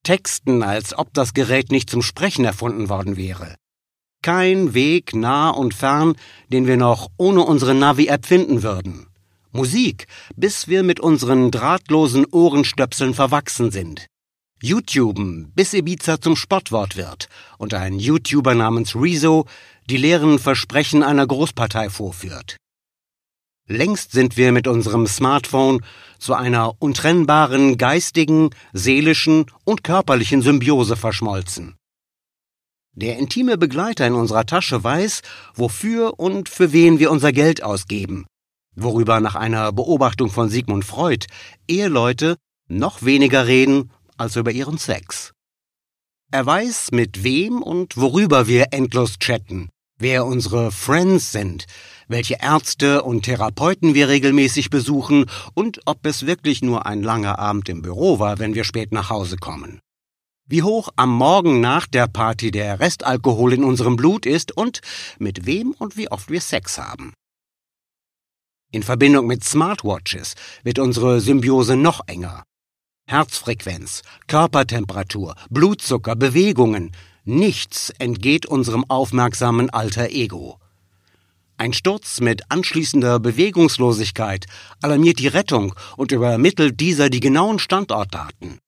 texten, als ob das Gerät nicht zum Sprechen erfunden worden wäre. Kein Weg nah und fern, den wir noch ohne unsere Navi-App finden würden. Musik, bis wir mit unseren drahtlosen Ohrenstöpseln verwachsen sind. YouTuben, bis Ibiza zum Spottwort wird und ein YouTuber namens Rezo die leeren Versprechen einer Großpartei vorführt. Längst sind wir mit unserem Smartphone zu einer untrennbaren geistigen, seelischen und körperlichen Symbiose verschmolzen. Der intime Begleiter in unserer Tasche weiß, wofür und für wen wir unser Geld ausgeben, worüber nach einer Beobachtung von Sigmund Freud Eheleute noch weniger reden als über ihren Sex. Er weiß, mit wem und worüber wir endlos chatten, wer unsere Friends sind, welche Ärzte und Therapeuten wir regelmäßig besuchen und ob es wirklich nur ein langer Abend im Büro war, wenn wir spät nach Hause kommen. Wie hoch am Morgen nach der Party der Restalkohol in unserem Blut ist und mit wem und wie oft wir Sex haben. In Verbindung mit Smartwatches wird unsere Symbiose noch enger. Herzfrequenz, Körpertemperatur, Blutzucker, Bewegungen, nichts entgeht unserem aufmerksamen Alter Ego. Ein Sturz mit anschließender Bewegungslosigkeit alarmiert die Rettung und übermittelt dieser die genauen Standortdaten.